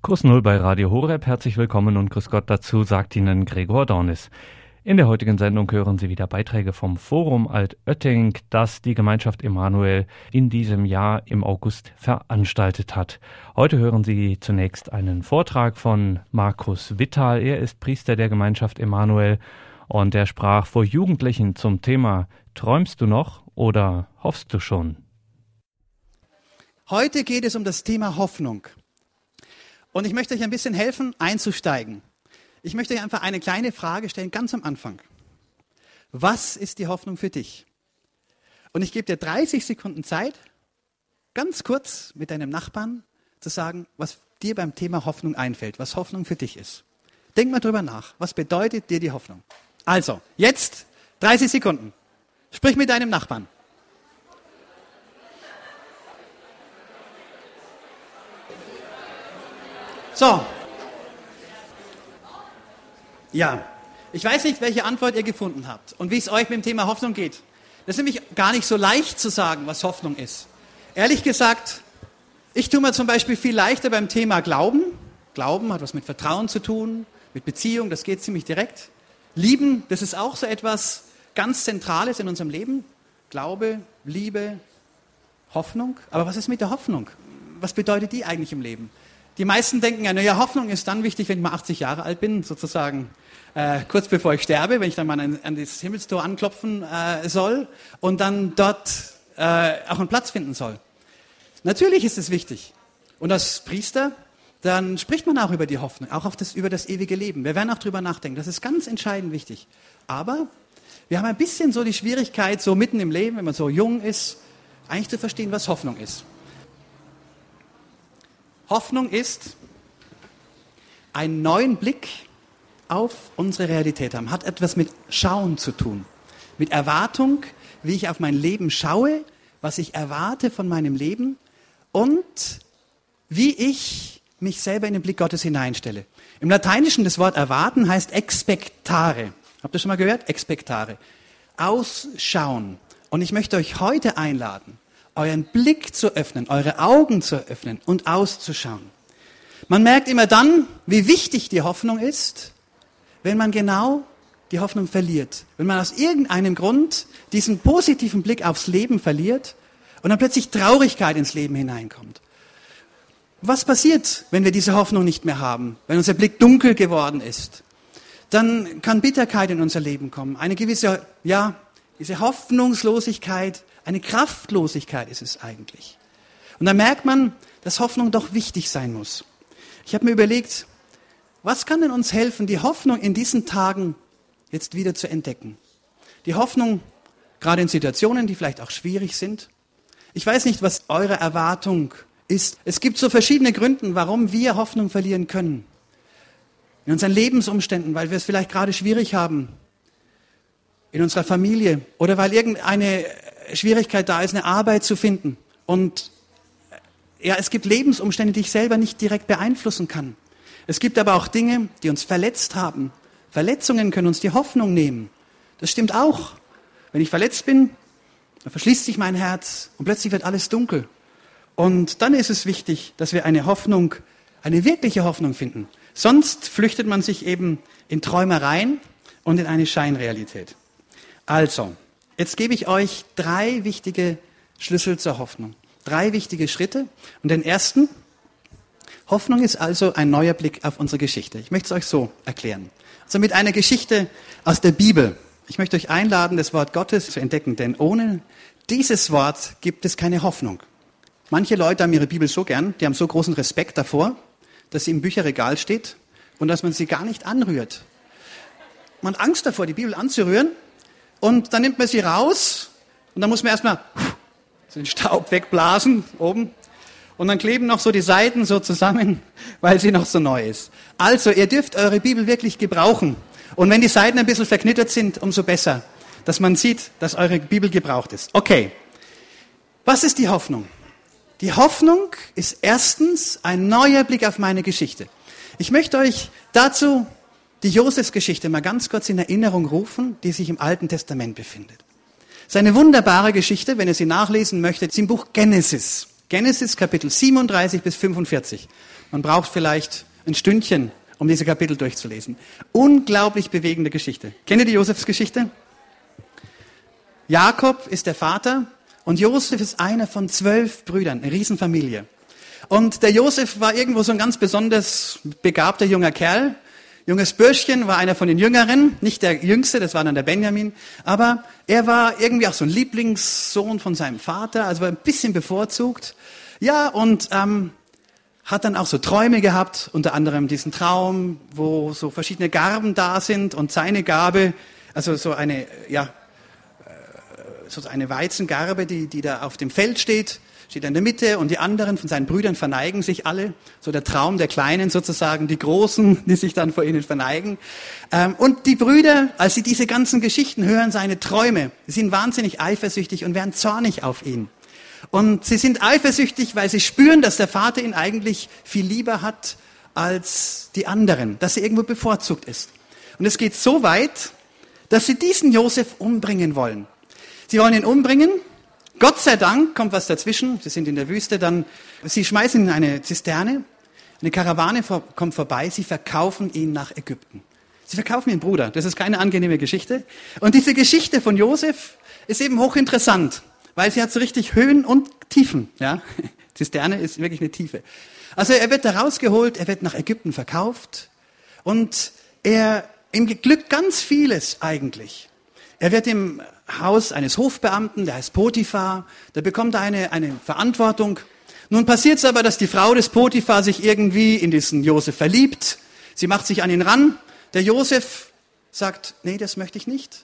Kurs Null bei Radio Horeb, herzlich willkommen und grüß Gott dazu, sagt Ihnen Gregor Dornis. In der heutigen Sendung hören Sie wieder Beiträge vom Forum Altötting, das die Gemeinschaft Emanuel in diesem Jahr im August veranstaltet hat. Heute hören Sie zunächst einen Vortrag von Markus Wittal. Er ist Priester der Gemeinschaft Emanuel und er sprach vor Jugendlichen zum Thema Träumst du noch oder hoffst du schon? Heute geht es um das Thema Hoffnung. Und ich möchte euch ein bisschen helfen, einzusteigen. Ich möchte euch einfach eine kleine Frage stellen, ganz am Anfang. Was ist die Hoffnung für dich? Und ich gebe dir 30 Sekunden Zeit, ganz kurz mit deinem Nachbarn zu sagen, was dir beim Thema Hoffnung einfällt, was Hoffnung für dich ist. Denk mal drüber nach. Was bedeutet dir die Hoffnung? Also, jetzt 30 Sekunden. Sprich mit deinem Nachbarn. So. Ja, ich weiß nicht, welche Antwort ihr gefunden habt und wie es euch mit dem Thema Hoffnung geht. Das ist nämlich gar nicht so leicht zu sagen, was Hoffnung ist. Ehrlich gesagt, ich tue mir zum Beispiel viel leichter beim Thema Glauben. Glauben hat was mit Vertrauen zu tun, mit Beziehung, das geht ziemlich direkt. Lieben, das ist auch so etwas ganz Zentrales in unserem Leben. Glaube, Liebe, Hoffnung. Aber was ist mit der Hoffnung? Was bedeutet die eigentlich im Leben? Die meisten denken ja, naja, Hoffnung ist dann wichtig, wenn ich mal 80 Jahre alt bin, sozusagen kurz bevor ich sterbe, wenn ich dann mal an das Himmelstor anklopfen soll und dann dort auch einen Platz finden soll. Natürlich ist es wichtig. Und als Priester, dann spricht man auch über die Hoffnung, auch über das ewige Leben. Wir werden auch drüber nachdenken. Das ist ganz entscheidend wichtig. Aber wir haben ein bisschen so die Schwierigkeit, so mitten im Leben, wenn man so jung ist, eigentlich zu verstehen, was Hoffnung ist. Hoffnung ist einen neuen Blick auf unsere Realität haben. Hat etwas mit Schauen zu tun. Mit Erwartung, wie ich auf mein Leben schaue, was ich erwarte von meinem Leben und wie ich mich selber in den Blick Gottes hineinstelle. Im Lateinischen das Wort erwarten heißt expectare. Habt ihr schon mal gehört? Expectare. Ausschauen. Und ich möchte euch heute einladen, euren Blick zu öffnen, eure Augen zu öffnen und auszuschauen. Man merkt immer dann, wie wichtig die Hoffnung ist, wenn man genau die Hoffnung verliert. Wenn man aus irgendeinem Grund diesen positiven Blick aufs Leben verliert und dann plötzlich Traurigkeit ins Leben hineinkommt. Was passiert, wenn wir diese Hoffnung nicht mehr haben? Wenn unser Blick dunkel geworden ist? Dann kann Bitterkeit in unser Leben kommen. Eine gewisse, diese Hoffnungslosigkeit, eine Kraftlosigkeit ist es eigentlich. Und dann merkt man, dass Hoffnung doch wichtig sein muss. Ich habe mir überlegt, was kann denn uns helfen, die Hoffnung in diesen Tagen jetzt wieder zu entdecken? Die Hoffnung, gerade in Situationen, die vielleicht auch schwierig sind. Ich weiß nicht, was eure Erwartung ist. Es gibt so verschiedene Gründe, warum wir Hoffnung verlieren können. In unseren Lebensumständen, weil wir es vielleicht gerade schwierig haben. In unserer Familie oder weil irgendeine Schwierigkeit da ist, eine Arbeit zu finden. Und es gibt Lebensumstände, die ich selber nicht direkt beeinflussen kann. Es gibt aber auch Dinge, die uns verletzt haben. Verletzungen können uns die Hoffnung nehmen. Das stimmt auch. Wenn ich verletzt bin, dann verschließt sich mein Herz und plötzlich wird alles dunkel. Und dann ist es wichtig, dass wir eine Hoffnung, eine wirkliche Hoffnung finden. Sonst flüchtet man sich eben in Träumereien und in eine Scheinrealität. Also, jetzt gebe ich euch 3 wichtige Schlüssel zur Hoffnung. 3 wichtige Schritte. Und den ersten, Hoffnung ist also ein neuer Blick auf unsere Geschichte. Ich möchte es euch so erklären. Also mit einer Geschichte aus der Bibel. Ich möchte euch einladen, das Wort Gottes zu entdecken, denn ohne dieses Wort gibt es keine Hoffnung. Manche Leute haben ihre Bibel so gern, die haben so großen Respekt davor, dass sie im Bücherregal steht und dass man sie gar nicht anrührt. Man hat Angst davor, die Bibel anzurühren. Und dann nimmt man sie raus und dann muss man erstmal den Staub wegblasen oben. Und dann kleben noch so die Seiten so zusammen, weil sie noch so neu ist. Also, ihr dürft eure Bibel wirklich gebrauchen. Und wenn die Seiten ein bisschen verknittert sind, umso besser, dass man sieht, dass eure Bibel gebraucht ist. Okay, was ist die Hoffnung? Die Hoffnung ist erstens ein neuer Blick auf meine Geschichte. Ich möchte euch dazu die Josefsgeschichte mal ganz kurz in Erinnerung rufen, die sich im Alten Testament befindet. Es ist eine wunderbare Geschichte, wenn ihr sie nachlesen möchtet, ist im Buch Genesis. Genesis Kapitel 37 bis 45. Man braucht vielleicht ein Stündchen, um diese Kapitel durchzulesen. Unglaublich bewegende Geschichte. Kennt ihr die Josefs Geschichte? Jakob ist der Vater und Josef ist einer von 12 Brüdern, eine Riesenfamilie. Und der Josef war irgendwo so ein ganz besonders begabter junger Kerl. Junges Bürschchen, war einer von den Jüngeren, nicht der Jüngste, das war dann der Benjamin. Aber er war irgendwie auch so ein Lieblingssohn von seinem Vater, also war ein bisschen bevorzugt. Ja, und hat dann auch so Träume gehabt, unter anderem diesen Traum, wo so verschiedene Garben da sind und seine Gabe, also so eine Weizengarbe, die da auf dem Feld steht in der Mitte und die anderen von seinen Brüdern verneigen sich alle. So der Traum der Kleinen sozusagen, die Großen, die sich dann vor ihnen verneigen. Und die Brüder, als sie diese ganzen Geschichten hören, seine Träume, sie sind wahnsinnig eifersüchtig und werden zornig auf ihn. Und sie sind eifersüchtig, weil sie spüren, dass der Vater ihn eigentlich viel lieber hat als die anderen, dass er irgendwo bevorzugt ist. Und es geht so weit, dass sie diesen Josef umbringen wollen. Sie wollen ihn umbringen. Gott sei Dank kommt was dazwischen. Sie sind in der Wüste, sie schmeißen ihn in eine Zisterne. Eine Karawane kommt vorbei. Sie verkaufen ihn nach Ägypten. Sie verkaufen ihren Bruder. Das ist keine angenehme Geschichte. Und diese Geschichte von Josef ist eben hochinteressant, weil sie hat so richtig Höhen und Tiefen. Ja? Zisterne ist wirklich eine Tiefe. Also er wird da rausgeholt, er wird nach Ägypten verkauft und ihm glückt ganz vieles eigentlich. Er wird im Haus eines Hofbeamten, der heißt Potiphar, da bekommt er eine Verantwortung. Nun passiert es aber, dass die Frau des Potiphar sich irgendwie in diesen Josef verliebt. Sie macht sich an ihn ran. Der Josef sagt, nee, das möchte ich nicht.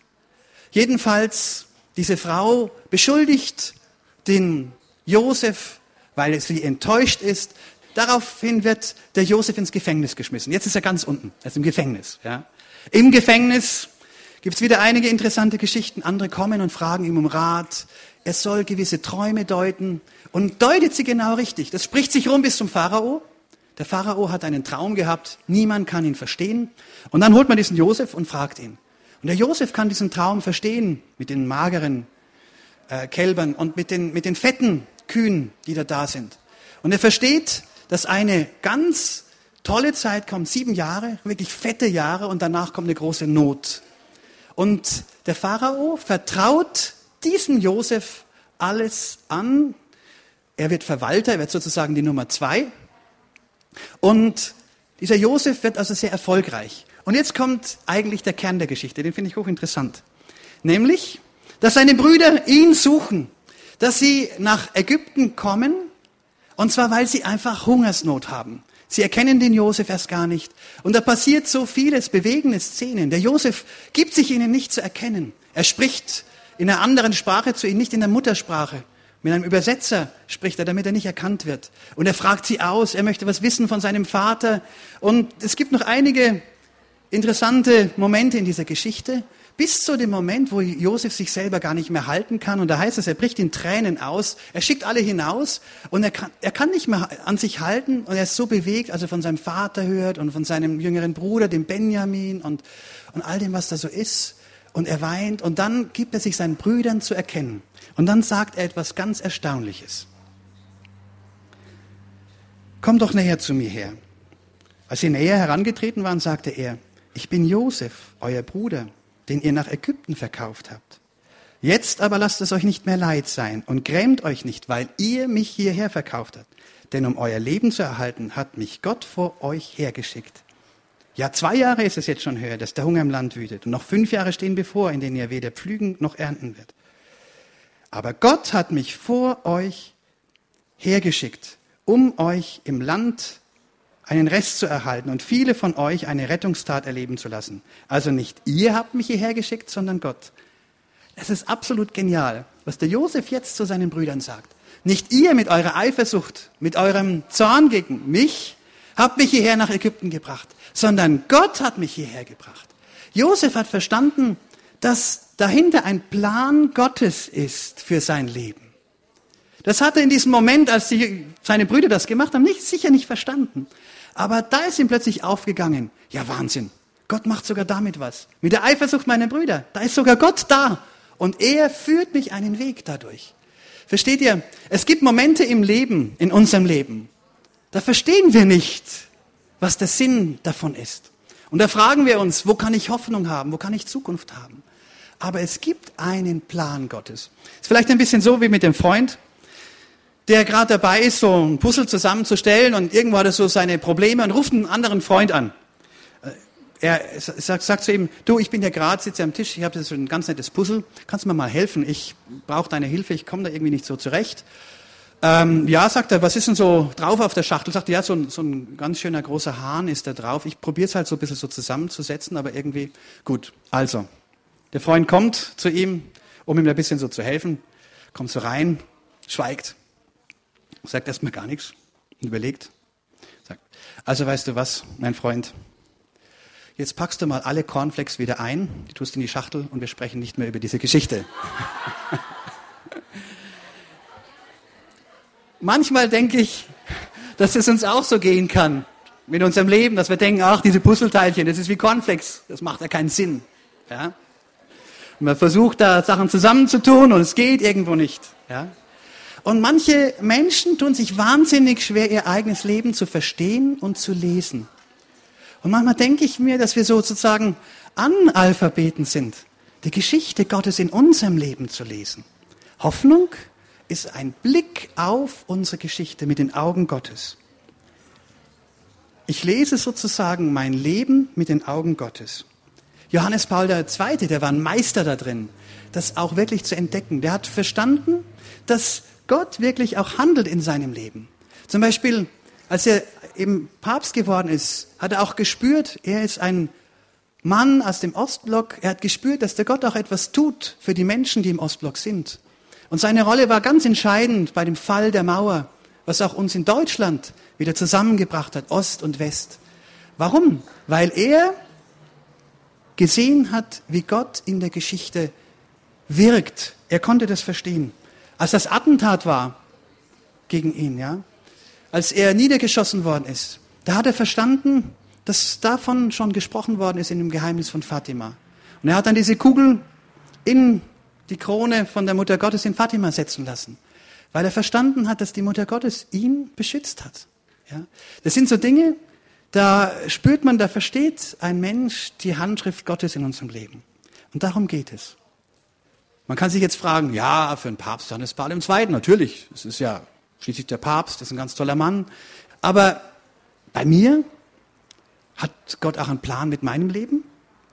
Jedenfalls, diese Frau beschuldigt den Josef, weil sie enttäuscht ist. Daraufhin wird der Josef ins Gefängnis geschmissen. Jetzt ist er ganz unten, er ist im Gefängnis. Ja. Im Gefängnis gibt es wieder einige interessante Geschichten. Andere kommen und fragen ihm um Rat. Er soll gewisse Träume deuten und deutet sie genau richtig. Das spricht sich rum bis zum Pharao. Der Pharao hat einen Traum gehabt, niemand kann ihn verstehen. Und dann holt man diesen Josef und fragt ihn. Und der Josef kann diesen Traum verstehen mit den mageren Kälbern und mit den fetten Kühen, die da sind. Und er versteht, dass eine ganz tolle Zeit kommt, 7 Jahre, wirklich fette Jahre, und danach kommt eine große Not. Und der Pharao vertraut diesem Josef alles an. Er wird Verwalter, er wird sozusagen die Nummer 2. Und dieser Josef wird also sehr erfolgreich. Und jetzt kommt eigentlich der Kern der Geschichte, den finde ich hochinteressant. Nämlich, dass seine Brüder ihn suchen, dass sie nach Ägypten kommen, und zwar, weil sie einfach Hungersnot haben. Sie erkennen den Josef erst gar nicht. Und da passiert so vieles, bewegende Szenen. Der Josef gibt sich ihnen nicht zu erkennen. Er spricht in einer anderen Sprache zu ihnen, nicht in der Muttersprache. Mit einem Übersetzer spricht er, damit er nicht erkannt wird. Und er fragt sie aus, er möchte was wissen von seinem Vater. Und es gibt noch einige interessante Momente in dieser Geschichte, bis zu dem Moment, wo Josef sich selber gar nicht mehr halten kann. Und da heißt es, er bricht in Tränen aus, er schickt alle hinaus und er kann nicht mehr an sich halten. Und er ist so bewegt, als er von seinem Vater hört und von seinem jüngeren Bruder, dem Benjamin und all dem, was da so ist. Und er weint und dann gibt er sich seinen Brüdern zu erkennen. Und dann sagt er etwas ganz Erstaunliches. Komm doch näher zu mir her. Als sie näher herangetreten waren, sagte er, ich bin Josef, euer Bruder, den ihr nach Ägypten verkauft habt. Jetzt aber lasst es euch nicht mehr leid sein und grämt euch nicht, weil ihr mich hierher verkauft habt. Denn um euer Leben zu erhalten, hat mich Gott vor euch hergeschickt. Ja, 2 Jahre ist es jetzt schon her, dass der Hunger im Land wütet. Und noch 5 Jahre stehen bevor, in denen ihr weder pflügen noch ernten wird. Aber Gott hat mich vor euch hergeschickt, um euch im Land einen Rest zu erhalten und viele von euch eine Rettungstat erleben zu lassen. Also nicht ihr habt mich hierher geschickt, sondern Gott. Es ist absolut genial, was der Josef jetzt zu seinen Brüdern sagt. Nicht ihr mit eurer Eifersucht, mit eurem Zorn gegen mich, habt mich hierher nach Ägypten gebracht, sondern Gott hat mich hierher gebracht. Josef hat verstanden, dass dahinter ein Plan Gottes ist für sein Leben. Das hat er in diesem Moment, als seine Brüder das gemacht haben, sicher nicht verstanden. Aber da ist ihm plötzlich aufgegangen, ja Wahnsinn, Gott macht sogar damit was. Mit der Eifersucht meiner Brüder, da ist sogar Gott da. Und er führt mich einen Weg dadurch. Versteht ihr? Es gibt Momente im Leben, in unserem Leben, da verstehen wir nicht, was der Sinn davon ist. Und da fragen wir uns, wo kann ich Hoffnung haben, wo kann ich Zukunft haben? Aber es gibt einen Plan Gottes. Ist vielleicht ein bisschen so wie mit dem Freund, der gerade dabei ist, so ein Puzzle zusammenzustellen und irgendwo hat er so seine Probleme und ruft einen anderen Freund an. Er sagt zu ihm, du, ich bin hier gerade, sitze am Tisch, ich habe so ein ganz nettes Puzzle, kannst du mir mal helfen? Ich brauche deine Hilfe, ich komme da irgendwie nicht so zurecht. Ja, sagt er, was ist denn so drauf auf der Schachtel? Sagt er, ja, so ein ganz schöner großer Hahn ist da drauf. Ich probiere es halt so ein bisschen so zusammenzusetzen, aber irgendwie, gut. Also, der Freund kommt zu ihm, um ihm ein bisschen so zu helfen, kommt so rein, schweigt, sagt erstmal gar nichts und überlegt. Sagt, also weißt du was, mein Freund, jetzt packst du mal alle Cornflakes wieder ein, die tust in die Schachtel und wir sprechen nicht mehr über diese Geschichte. Manchmal denke ich, dass es uns auch so gehen kann mit unserem Leben, dass wir denken, ach, diese Puzzleteilchen, das ist wie Cornflakes, das macht ja keinen Sinn. Ja? Und man versucht da Sachen zusammenzutun und es geht irgendwo nicht. Ja? Und manche Menschen tun sich wahnsinnig schwer, ihr eigenes Leben zu verstehen und zu lesen. Und manchmal denke ich mir, dass wir sozusagen Analphabeten sind, die Geschichte Gottes in unserem Leben zu lesen. Hoffnung ist ein Blick auf unsere Geschichte mit den Augen Gottes. Ich lese sozusagen mein Leben mit den Augen Gottes. Johannes Paul II., der war ein Meister da drin, das auch wirklich zu entdecken. Der hat verstanden, dass Gott wirklich auch handelt in seinem Leben. Zum Beispiel, als er eben Papst geworden ist, hat er auch gespürt, er ist ein Mann aus dem Ostblock. Er hat gespürt, dass der Gott auch etwas tut für die Menschen, die im Ostblock sind. Und seine Rolle war ganz entscheidend bei dem Fall der Mauer, was auch uns in Deutschland wieder zusammengebracht hat, Ost und West. Warum? Weil er gesehen hat, wie Gott in der Geschichte wirkt. Er konnte das verstehen. Als das Attentat war gegen ihn, ja, als er niedergeschossen worden ist, da hat er verstanden, dass davon schon gesprochen worden ist in dem Geheimnis von Fatima. Und er hat dann diese Kugel in die Krone von der Mutter Gottes in Fatima setzen lassen, weil er verstanden hat, dass die Mutter Gottes ihn beschützt hat. Ja? Das sind so Dinge, da spürt man, da versteht ein Mensch die Handschrift Gottes in unserem Leben. Und darum geht es. Man kann sich jetzt fragen, ja, für einen Papst Johannes Paul II., natürlich, es ist ja schließlich der Papst, das ist ein ganz toller Mann. Aber bei mir hat Gott auch einen Plan mit meinem Leben?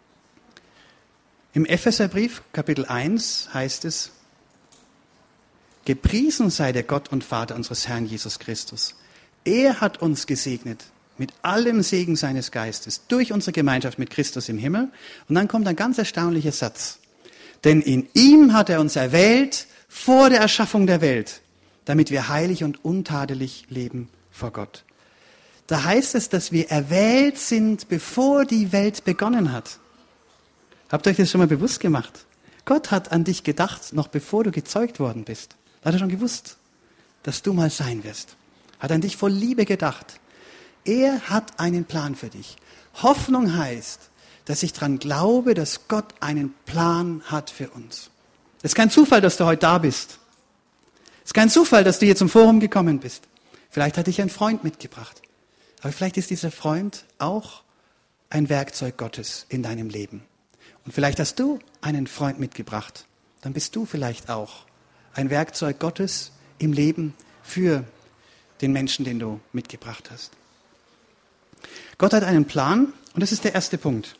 Im Epheserbrief, Kapitel 1, heißt es, gepriesen sei der Gott und Vater unseres Herrn Jesus Christus. Er hat uns gesegnet mit allem Segen seines Geistes durch unsere Gemeinschaft mit Christus im Himmel. Und dann kommt ein ganz erstaunlicher Satz. Denn in ihm hat er uns erwählt vor der Erschaffung der Welt, damit wir heilig und untadelig leben vor Gott. Da heißt es, dass wir erwählt sind, bevor die Welt begonnen hat. Habt ihr euch das schon mal bewusst gemacht? Gott hat an dich gedacht, noch bevor du gezeugt worden bist. Da hat er schon gewusst, dass du mal sein wirst. Hat an dich voll Liebe gedacht. Er hat einen Plan für dich. Hoffnung heißt, dass ich daran glaube, dass Gott einen Plan hat für uns. Es ist kein Zufall, dass du heute da bist. Es ist kein Zufall, dass du hier zum Forum gekommen bist. Vielleicht hat dich ein Freund mitgebracht. Aber vielleicht ist dieser Freund auch ein Werkzeug Gottes in deinem Leben. Und vielleicht hast du einen Freund mitgebracht. Dann bist du vielleicht auch ein Werkzeug Gottes im Leben für den Menschen, den du mitgebracht hast. Gott hat einen Plan und das ist der erste Punkt.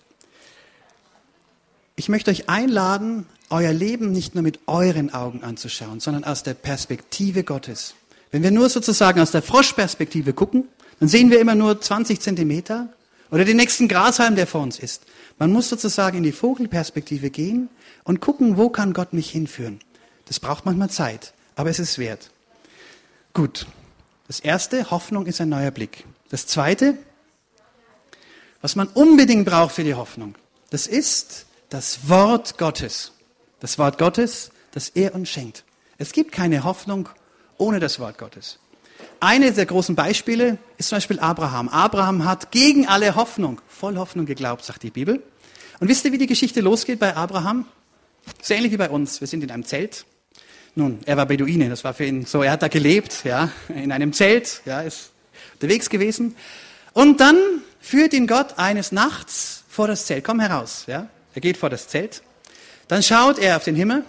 Ich möchte euch einladen, euer Leben nicht nur mit euren Augen anzuschauen, sondern aus der Perspektive Gottes. Wenn wir nur sozusagen aus der Froschperspektive gucken, dann sehen wir immer nur 20 Zentimeter oder den nächsten Grashalm, der vor uns ist. Man muss sozusagen in die Vogelperspektive gehen und gucken, wo kann Gott mich hinführen. Das braucht manchmal Zeit, aber es ist wert. Gut, das erste, Hoffnung ist ein neuer Blick. Das zweite, was man unbedingt braucht für die Hoffnung, das ist das Wort Gottes. Das Wort Gottes, das er uns schenkt. Es gibt keine Hoffnung ohne das Wort Gottes. Eines der großen Beispiele ist zum Beispiel Abraham. Abraham hat gegen alle Hoffnung, voll Hoffnung geglaubt, sagt die Bibel. Und wisst ihr, wie die Geschichte losgeht bei Abraham? So ähnlich wie bei uns. Wir sind in einem Zelt. Nun, er war Beduine, das war für ihn so, er hat da gelebt, ja, in einem Zelt, ja, ist unterwegs gewesen. Und dann führt ihn Gott eines Nachts vor das Zelt, komm heraus, ja. Er geht vor das Zelt, dann schaut er auf den Himmel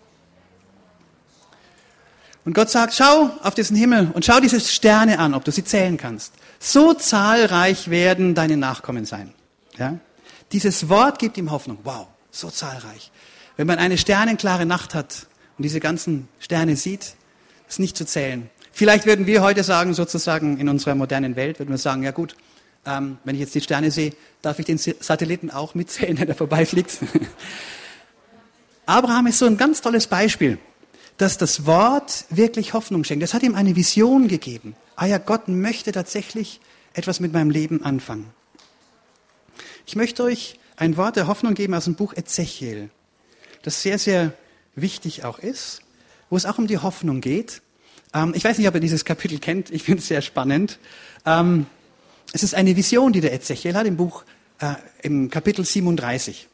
und Gott sagt, schau auf diesen Himmel und schau diese Sterne an, ob du sie zählen kannst. So zahlreich werden deine Nachkommen sein. Ja? Dieses Wort gibt ihm Hoffnung. Wow, so zahlreich. Wenn man eine sternenklare Nacht hat und diese ganzen Sterne sieht, ist nicht zu zählen. Vielleicht würden wir heute sagen, sozusagen in unserer modernen Welt, würden wir sagen, ja gut, wenn ich jetzt die Sterne sehe, darf ich den Satelliten auch mitzählen, wenn er vorbeifliegt. Abraham ist so ein ganz tolles Beispiel, dass das Wort wirklich Hoffnung schenkt. Das hat ihm eine Vision gegeben. Ah ja, Gott möchte tatsächlich etwas mit meinem Leben anfangen. Ich möchte euch ein Wort der Hoffnung geben aus dem Buch Ezechiel, das sehr, sehr wichtig auch ist, wo es auch um die Hoffnung geht. Ich weiß nicht, ob ihr dieses Kapitel kennt, ich finde es sehr spannend. Es ist eine Vision, die der Ezechiel hat im Kapitel 37.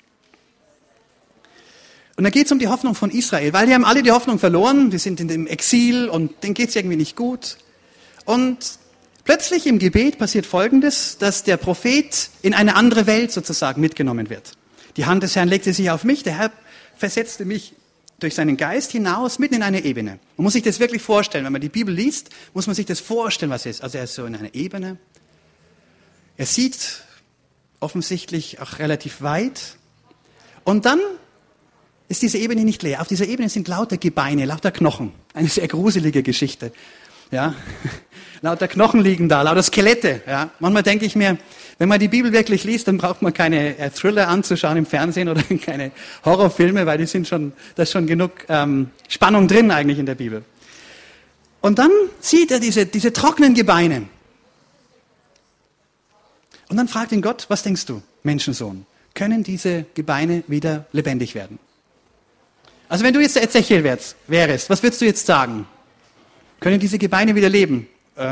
Und da geht es um die Hoffnung von Israel, weil die haben alle die Hoffnung verloren, die sind in dem Exil und denen geht es irgendwie nicht gut. Und plötzlich im Gebet passiert Folgendes, dass der Prophet in eine andere Welt sozusagen mitgenommen wird. Die Hand des Herrn legte sich auf mich, der Herr versetzte mich durch seinen Geist hinaus mitten in eine Ebene. Man muss sich das wirklich vorstellen, wenn man die Bibel liest, muss man sich das vorstellen, was es ist. Also er ist so in einer Ebene. Er sieht offensichtlich auch relativ weit. Und dann ist diese Ebene nicht leer. Auf dieser Ebene sind lauter Gebeine, lauter Knochen. Eine sehr gruselige Geschichte. Ja, lauter Knochen liegen da, lauter Skelette. Ja, manchmal denke ich mir, wenn man die Bibel wirklich liest, dann braucht man keine Thriller anzuschauen im Fernsehen oder keine Horrorfilme, weil da ist schon genug Spannung drin eigentlich in der Bibel. Und dann sieht er diese trockenen Gebeine. Und dann fragt ihn Gott, was denkst du, Menschensohn? Können diese Gebeine wieder lebendig werden? Also wenn du jetzt der Ezechiel wärst, was würdest du jetzt sagen? Können diese Gebeine wieder leben?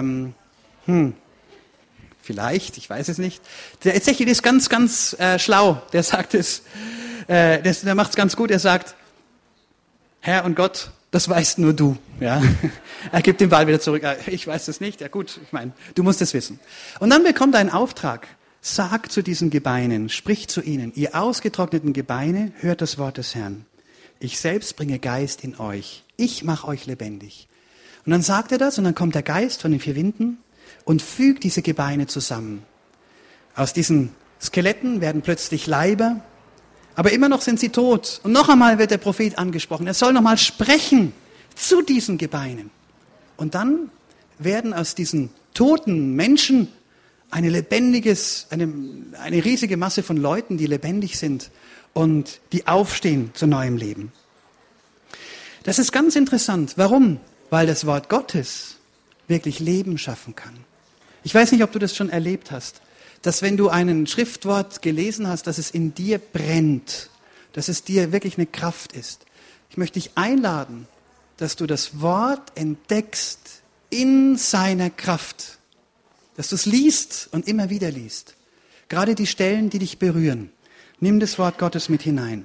Vielleicht, ich weiß es nicht. Der Ezechiel ist ganz, ganz schlau. Der sagt der macht es ganz gut. Er sagt, Herr und Gott, das weißt nur du. Ja? Er gibt den Ball wieder zurück. Ich weiß es nicht. Ja gut, ich meine, du musst es wissen. Und dann bekommt er einen Auftrag. Sag zu diesen Gebeinen, sprich zu ihnen, ihr ausgetrockneten Gebeine, hört das Wort des Herrn. Ich selbst bringe Geist in euch. Ich mache euch lebendig. Und dann sagt er das und dann kommt der Geist von den 4 Winden und fügt diese Gebeine zusammen. Aus diesen Skeletten werden plötzlich Leiber, aber immer noch sind sie tot. Und noch einmal wird der Prophet angesprochen. Er soll noch mal sprechen zu diesen Gebeinen. Und dann werden aus diesen toten Menschen eine riesige Masse von Leuten, die lebendig sind und die aufstehen zu neuem Leben. Das ist ganz interessant. Warum? Weil das Wort Gottes wirklich Leben schaffen kann. Ich weiß nicht, ob du das schon erlebt hast, dass wenn du ein Schriftwort gelesen hast, dass es in dir brennt, dass es dir wirklich eine Kraft ist. Ich möchte dich einladen, dass du das Wort entdeckst in seiner Kraft, dass du es liest und immer wieder liest. Gerade die Stellen, die dich berühren. Nimm das Wort Gottes mit hinein.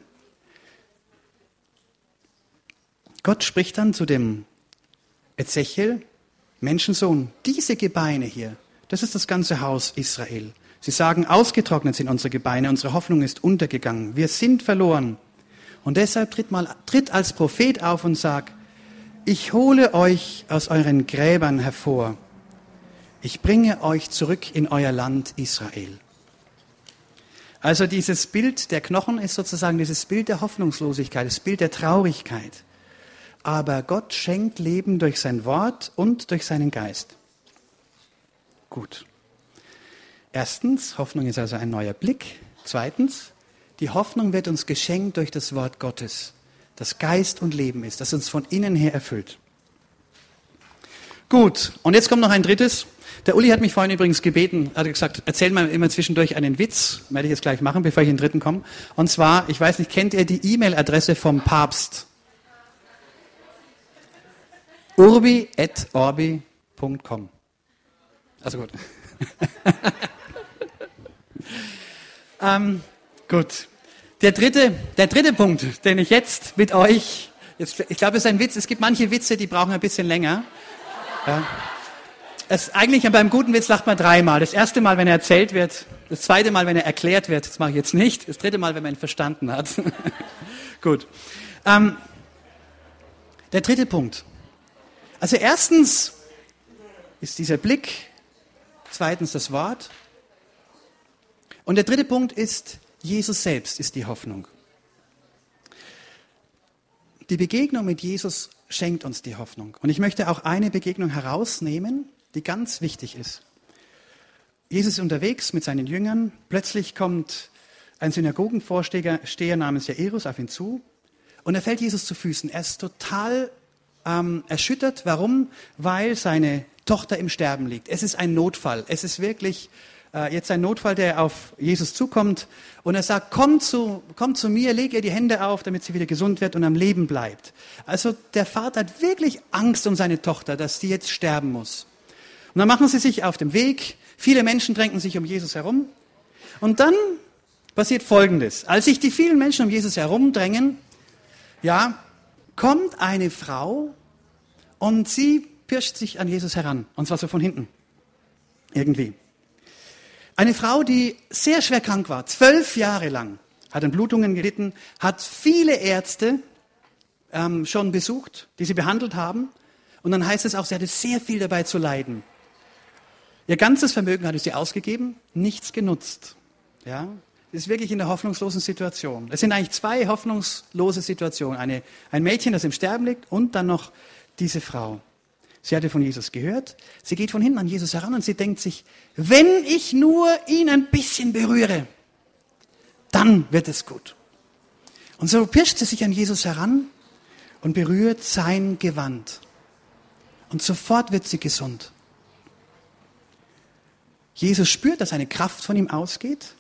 Gott spricht dann zu dem Ezechiel, Menschensohn, diese Gebeine hier, das ist das ganze Haus Israel. Sie sagen, ausgetrocknet sind unsere Gebeine, unsere Hoffnung ist untergegangen, wir sind verloren. Und deshalb tritt als Prophet auf und sag, ich hole euch aus euren Gräbern hervor. Ich bringe euch zurück in euer Land Israel. Also dieses Bild der Knochen ist sozusagen dieses Bild der Hoffnungslosigkeit, das Bild der Traurigkeit. Aber Gott schenkt Leben durch sein Wort und durch seinen Geist. Gut. Erstens, Hoffnung ist also ein neuer Blick. Zweitens, die Hoffnung wird uns geschenkt durch das Wort Gottes, das Geist und Leben ist, das uns von innen her erfüllt. Gut, und jetzt kommt noch ein drittes. Der Uli hat mich vorhin übrigens gebeten, hat gesagt, erzähl mal immer zwischendurch einen Witz, werde ich jetzt gleich machen, bevor ich in den dritten komme. Und zwar, ich weiß nicht, kennt ihr die E-Mail-Adresse vom Papst? urbi@orbi.com. Also gut. Gut. Der dritte Punkt, den ich jetzt mit euch Ich glaube, es ist ein Witz. Es gibt manche Witze, die brauchen ein bisschen länger. Ja. Eigentlich beim guten Witz lacht man dreimal. Das erste Mal, wenn er erzählt wird. Das zweite Mal, wenn er erklärt wird. Das mache ich jetzt nicht. Das dritte Mal, wenn man ihn verstanden hat. Gut. Der dritte Punkt. Also erstens ist dieser Blick, zweitens das Wort. Und der dritte Punkt ist, Jesus selbst ist die Hoffnung. Die Begegnung mit Jesus schenkt uns die Hoffnung. Und ich möchte auch eine Begegnung herausnehmen, die ganz wichtig ist. Jesus ist unterwegs mit seinen Jüngern. Plötzlich kommt ein Synagogenvorsteher namens Jairus auf ihn zu. Und er fällt Jesus zu Füßen. Er ist total erschüttert. Warum? Weil seine Tochter im Sterben liegt. Es ist ein Notfall. Es ist wirklich jetzt ein Notfall, der auf Jesus zukommt. Und er sagt, komm zu mir, leg ihr die Hände auf, damit sie wieder gesund wird und am Leben bleibt. Also der Vater hat wirklich Angst um seine Tochter, dass sie jetzt sterben muss. Und dann machen sie sich auf den Weg. Viele Menschen drängen sich um Jesus herum. Und dann passiert Folgendes. Als sich die vielen Menschen um Jesus herumdrängen, kommt eine Frau und sie pirscht sich an Jesus heran. Und zwar so von hinten. Irgendwie. Eine Frau, die sehr schwer krank war, 12 Jahre lang, hat an Blutungen gelitten, hat viele Ärzte schon besucht, die sie behandelt haben. Und dann heißt es auch, sie hatte sehr viel dabei zu leiden. Ihr ganzes Vermögen hatte sie ausgegeben, nichts genutzt. Ja, sie ist wirklich in einer hoffnungslosen Situation. Es sind eigentlich zwei hoffnungslose Situationen. Ein Mädchen, das im Sterben liegt, und dann noch diese Frau. Sie hatte von Jesus gehört. Sie geht von hinten an Jesus heran und sie denkt sich, wenn ich nur ihn ein bisschen berühre, dann wird es gut. Und so pirscht sie sich an Jesus heran und berührt sein Gewand. Und sofort wird sie gesund. Jesus spürt, dass eine Kraft von ihm ausgeht.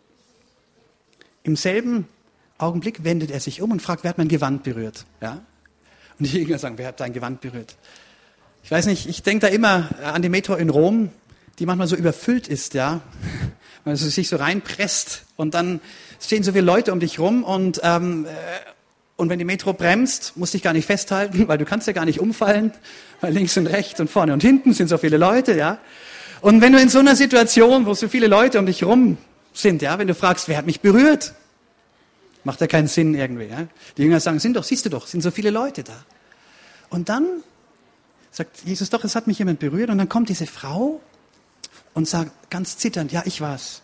Im selben Augenblick wendet er sich um und fragt, wer hat mein Gewand berührt? Ja? Und die Jünger sagen, wer hat dein Gewand berührt? Ich weiß nicht, ich denke da immer an die Metro in Rom, die manchmal so überfüllt ist, ja, weil sie sich so reinpresst und dann stehen so viele Leute um dich rum und wenn die Metro bremst, musst du dich gar nicht festhalten, weil du kannst ja gar nicht umfallen, weil links und rechts und vorne und hinten sind so viele Leute, ja. Und wenn du in so einer Situation, wo so viele Leute um dich rum sind, ja, wenn du fragst, wer hat mich berührt, macht ja keinen Sinn irgendwie, ja. Die Jünger sagen, siehst du doch, sind so viele Leute da. Und dann sagt Jesus, doch, es hat mich jemand berührt. Und dann kommt diese Frau und sagt ganz zitternd, ja, ich war's.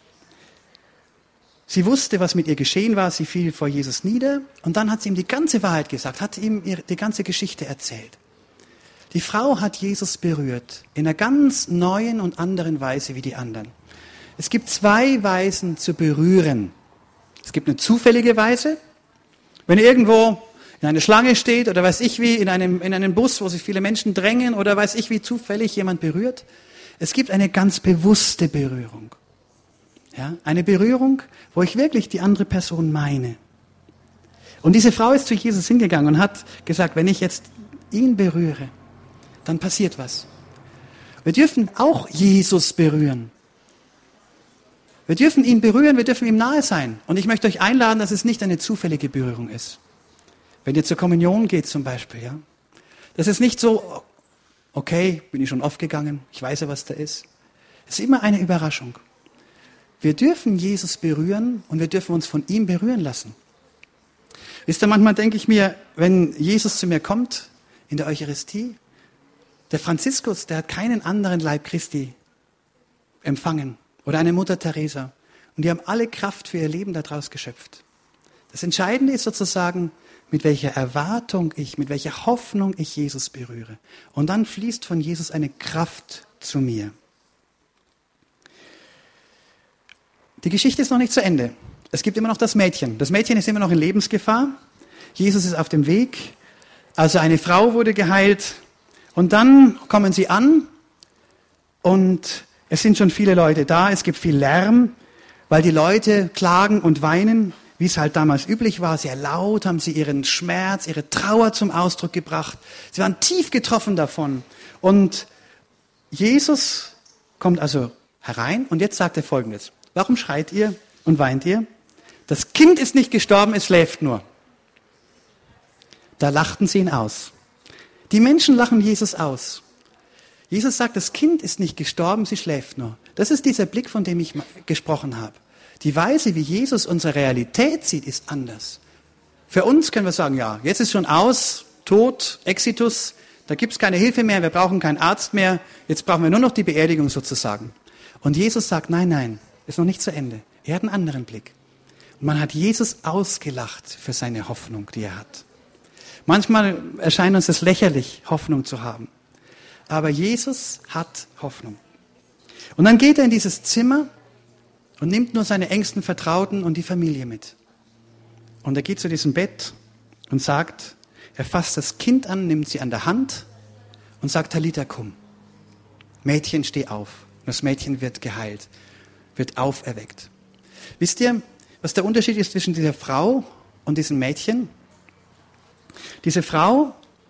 Sie wusste, was mit ihr geschehen war. Sie fiel vor Jesus nieder. Und dann hat sie ihm die ganze Wahrheit gesagt, hat ihm die ganze Geschichte erzählt. Die Frau hat Jesus berührt in einer ganz neuen und anderen Weise wie die anderen. Es gibt zwei Weisen zu berühren. Es gibt eine zufällige Weise. Wenn irgendwo in einer Schlange steht oder weiß ich wie, in einem Bus, wo sich viele Menschen drängen oder weiß ich wie zufällig jemand berührt. Es gibt eine ganz bewusste Berührung. Ja, eine Berührung, wo ich wirklich die andere Person meine. Und diese Frau ist zu Jesus hingegangen und hat gesagt, wenn ich jetzt ihn berühre, dann passiert was. Wir dürfen auch Jesus berühren. Wir dürfen ihn berühren, wir dürfen ihm nahe sein. Und ich möchte euch einladen, dass es nicht eine zufällige Berührung ist. Wenn ihr zur Kommunion geht zum Beispiel, ja. Das ist nicht so, okay, bin ich schon oft gegangen, ich weiß ja, was da ist. Es ist immer eine Überraschung. Wir dürfen Jesus berühren und wir dürfen uns von ihm berühren lassen. Wisst ihr, manchmal denke ich mir, wenn Jesus zu mir kommt in der Eucharistie, der Franziskus, der hat keinen anderen Leib Christi empfangen oder eine Mutter Teresa. Und die haben alle Kraft für ihr Leben daraus geschöpft. Das Entscheidende ist sozusagen, mit welcher Erwartung mit welcher Hoffnung ich Jesus berühre. Und dann fließt von Jesus eine Kraft zu mir. Die Geschichte ist noch nicht zu Ende. Es gibt immer noch das Mädchen. Das Mädchen ist immer noch in Lebensgefahr. Jesus ist auf dem Weg. Also eine Frau wurde geheilt. Und dann kommen sie an und es sind schon viele Leute da. Es gibt viel Lärm, weil die Leute klagen und weinen. Wie es halt damals üblich war, sehr laut haben sie ihren Schmerz, ihre Trauer zum Ausdruck gebracht. Sie waren tief getroffen davon. Und Jesus kommt also herein und jetzt sagt er Folgendes. Warum schreit ihr und weint ihr? Das Kind ist nicht gestorben, es schläft nur. Da lachten sie ihn aus. Die Menschen lachen Jesus aus. Jesus sagt, das Kind ist nicht gestorben, sie schläft nur. Das ist dieser Blick, von dem ich gesprochen habe. Die Weise, wie Jesus unsere Realität sieht, ist anders. Für uns können wir sagen, ja, jetzt ist schon aus, Tod, Exitus, da gibt es keine Hilfe mehr, wir brauchen keinen Arzt mehr, jetzt brauchen wir nur noch die Beerdigung sozusagen. Und Jesus sagt, nein, ist noch nicht zu Ende. Er hat einen anderen Blick. Und man hat Jesus ausgelacht für seine Hoffnung, die er hat. Manchmal erscheint uns das lächerlich, Hoffnung zu haben. Aber Jesus hat Hoffnung. Und dann geht er in dieses Zimmer und nimmt nur seine engsten Vertrauten und die Familie mit. Und er geht zu diesem Bett und sagt, er fasst das Kind an, nimmt sie an der Hand und sagt, Talita kum. Mädchen, steh auf. Und das Mädchen wird geheilt, wird auferweckt. Wisst ihr, was der Unterschied ist zwischen dieser Frau und diesem Mädchen? Diese Frau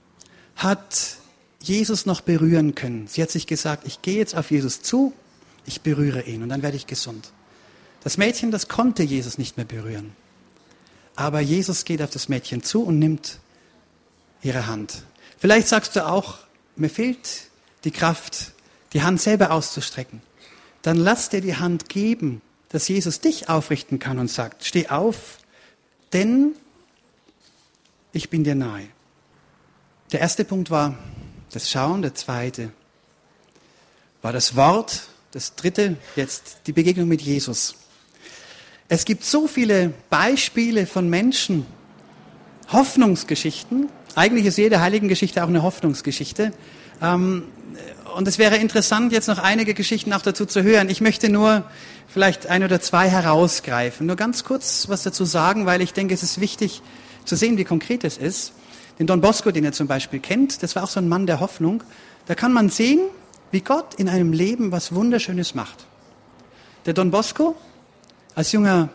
hat Jesus noch berühren können. Sie hat sich gesagt, ich gehe jetzt auf Jesus zu, ich berühre ihn und dann werde ich gesund. Das Mädchen, das konnte Jesus nicht mehr berühren. Aber Jesus geht auf das Mädchen zu und nimmt ihre Hand. Vielleicht sagst du auch, mir fehlt die Kraft, die Hand selber auszustrecken. Dann lass dir die Hand geben, dass Jesus dich aufrichten kann und sagt, steh auf, denn ich bin dir nahe. Der erste Punkt war das Schauen, der zweite war das Wort, das dritte jetzt die Begegnung mit Jesus. Es gibt so viele Beispiele von Menschen, Hoffnungsgeschichten. Eigentlich ist jede Heiligengeschichte auch eine Hoffnungsgeschichte. Und es wäre interessant, jetzt noch einige Geschichten auch dazu zu hören. Ich möchte nur vielleicht ein oder zwei herausgreifen. Nur ganz kurz was dazu sagen, weil ich denke, es ist wichtig zu sehen, wie konkret es ist. Den Don Bosco, den ihr zum Beispiel kennt, das war auch so ein Mann der Hoffnung. Da kann man sehen, wie Gott in einem Leben was Wunderschönes macht. Der Don Bosco, als junger